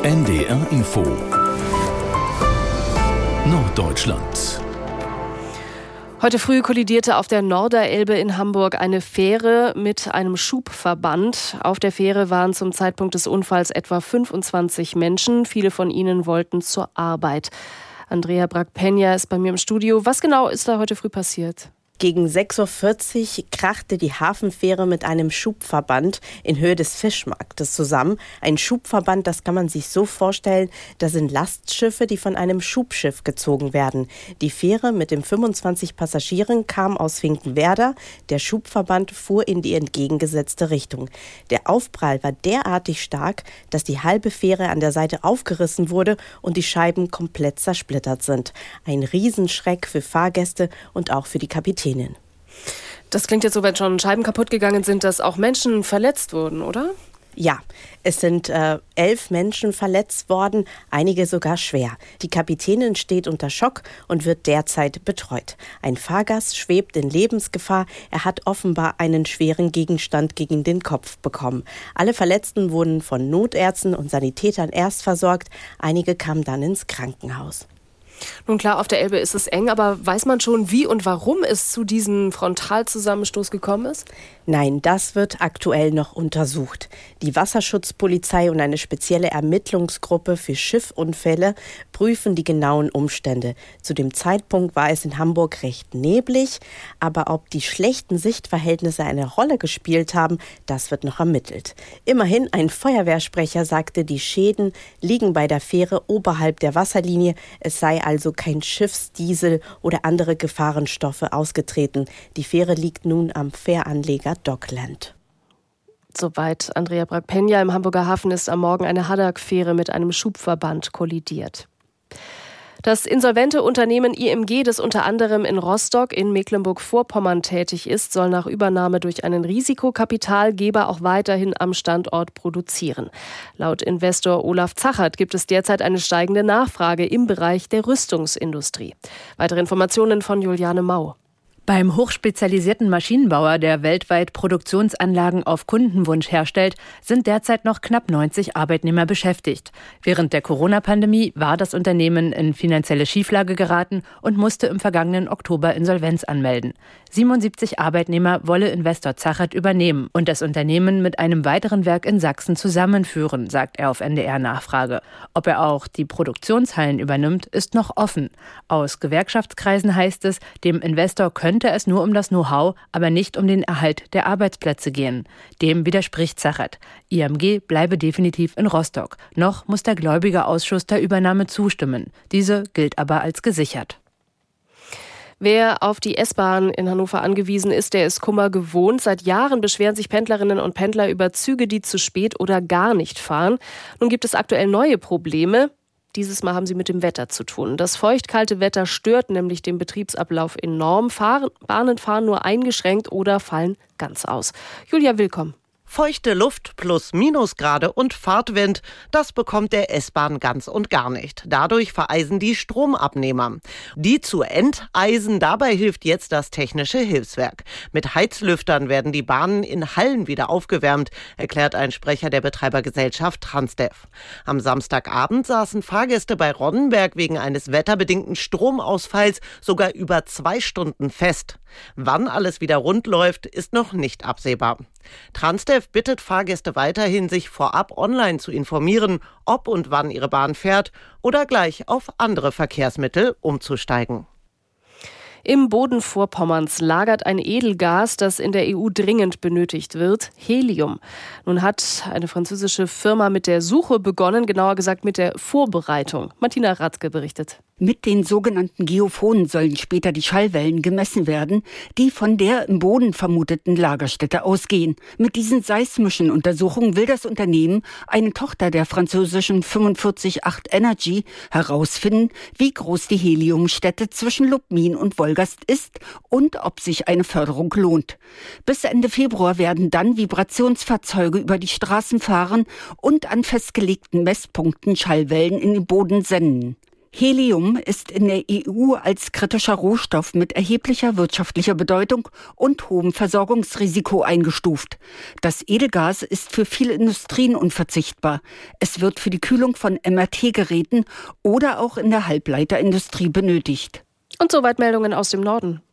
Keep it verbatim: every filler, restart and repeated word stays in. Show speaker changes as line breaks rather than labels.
N D R Info Norddeutschland.
Heute früh kollidierte auf der Norderelbe in Hamburg eine Fähre mit einem Schubverband. Auf der Fähre waren zum Zeitpunkt des Unfalls etwa fünfundzwanzig Menschen. Viele von ihnen wollten zur Arbeit. Andrea Brack-Peña ist bei mir im Studio. Was genau ist da heute früh passiert?
Gegen sechs Uhr vierzig krachte die Hafenfähre mit einem Schubverband in Höhe des Fischmarktes zusammen. Ein Schubverband, das kann man sich so vorstellen, das sind Lastschiffe, die von einem Schubschiff gezogen werden. Die Fähre mit den fünfundzwanzig Passagieren kam aus Finkenwerder. Der Schubverband fuhr in die entgegengesetzte Richtung. Der Aufprall war derartig stark, dass die halbe Fähre an der Seite aufgerissen wurde und die Scheiben komplett zersplittert sind. Ein Riesenschreck für Fahrgäste und auch für die Kapitäne.
Das klingt jetzt so, wenn schon Scheiben kaputt gegangen sind, dass auch Menschen verletzt wurden, oder?
Ja, es sind äh, elf Menschen verletzt worden, einige sogar schwer. Die Kapitänin steht unter Schock und wird derzeit betreut. Ein Fahrgast schwebt in Lebensgefahr. Er hat offenbar einen schweren Gegenstand gegen den Kopf bekommen. Alle Verletzten wurden von Notärzten und Sanitätern erst versorgt. Einige kamen dann ins Krankenhaus.
Nun klar, auf der Elbe ist es eng, aber weiß man schon, wie und warum es zu diesem Frontalzusammenstoß gekommen ist?
Nein, das wird aktuell noch untersucht. Die Wasserschutzpolizei und eine spezielle Ermittlungsgruppe für Schiffunfälle prüfen die genauen Umstände. Zu dem Zeitpunkt war es in Hamburg recht neblig, aber ob die schlechten Sichtverhältnisse eine Rolle gespielt haben, das wird noch ermittelt. Immerhin, ein Feuerwehrsprecher sagte, die Schäden liegen bei der Fähre oberhalb der Wasserlinie. Es sei also kein Schiffsdiesel oder andere Gefahrenstoffe ausgetreten. Die Fähre liegt nun am Fähranleger Dockland.
Soweit Andrea Brack-Peña. Im Hamburger Hafen ist am Morgen eine Haddock-Fähre mit einem Schubverband kollidiert. Das insolvente Unternehmen I M G, das unter anderem in Rostock in Mecklenburg-Vorpommern tätig ist, soll nach Übernahme durch einen Risikokapitalgeber auch weiterhin am Standort produzieren. Laut Investor Olaf Zachert gibt es derzeit eine steigende Nachfrage im Bereich der Rüstungsindustrie. Weitere Informationen von Juliane Mau.
Beim hochspezialisierten Maschinenbauer, der weltweit Produktionsanlagen auf Kundenwunsch herstellt, sind derzeit noch knapp neunzig Arbeitnehmer beschäftigt. Während der Corona-Pandemie war das Unternehmen in finanzielle Schieflage geraten und musste im vergangenen Oktober Insolvenz anmelden. siebenundsiebzig Arbeitnehmer wolle Investor Zachert übernehmen und das Unternehmen mit einem weiteren Werk in Sachsen zusammenführen, sagt er auf N D R-Nachfrage. Ob er auch die Produktionshallen übernimmt, ist noch offen. Aus Gewerkschaftskreisen heißt es, dem Investor könnte könnte es nur um das Know-how, aber nicht um den Erhalt der Arbeitsplätze gehen. Dem widerspricht Zachert. I M G bleibe definitiv in Rostock. Noch muss der Gläubigerausschuss der Übernahme zustimmen. Diese gilt aber als gesichert.
Wer auf die S-Bahn in Hannover angewiesen ist, der ist Kummer gewohnt. Seit Jahren beschweren sich Pendlerinnen und Pendler über Züge, die zu spät oder gar nicht fahren. Nun gibt es aktuell neue Probleme. Dieses Mal haben sie mit dem Wetter zu tun. Das feuchtkalte Wetter stört nämlich den Betriebsablauf enorm. Fahren, Bahnen fahren nur eingeschränkt oder fallen ganz aus. Julia Willkomm.
Feuchte Luft plus Minusgrade und Fahrtwind, das bekommt der S-Bahn ganz und gar nicht. Dadurch vereisen die Stromabnehmer. Die zu enteisen, dabei hilft jetzt das Technische Hilfswerk. Mit Heizlüftern werden die Bahnen in Hallen wieder aufgewärmt, erklärt ein Sprecher der Betreibergesellschaft Transdev. Am Samstagabend saßen Fahrgäste bei Ronnenberg wegen eines wetterbedingten Stromausfalls sogar über zwei Stunden fest. Wann alles wieder rund läuft, ist noch nicht absehbar. Transdev bittet Fahrgäste weiterhin, sich vorab online zu informieren, ob und wann ihre Bahn fährt oder gleich auf andere Verkehrsmittel umzusteigen.
Im Boden Vorpommerns lagert ein Edelgas, das in der E U dringend benötigt wird, Helium. Nun hat eine französische Firma mit der Suche begonnen, genauer gesagt mit der Vorbereitung. Martina Radke berichtet.
Mit den sogenannten Geophonen sollen später die Schallwellen gemessen werden, die von der im Boden vermuteten Lagerstätte ausgehen. Mit diesen seismischen Untersuchungen will das Unternehmen, eine Tochter der französischen fünfundvierzig acht Energy, herausfinden, wie groß die Heliumstätte zwischen Lubmin und Wolgast ist und ob sich eine Förderung lohnt. Bis Ende Februar werden dann Vibrationsfahrzeuge über die Straßen fahren und an festgelegten Messpunkten Schallwellen in den Boden senden. Helium ist in der E U als kritischer Rohstoff mit erheblicher wirtschaftlicher Bedeutung und hohem Versorgungsrisiko eingestuft. Das Edelgas ist für viele Industrien unverzichtbar. Es wird für die Kühlung von M R T-Geräten oder auch in der Halbleiterindustrie benötigt.
Und soweit Meldungen aus dem Norden.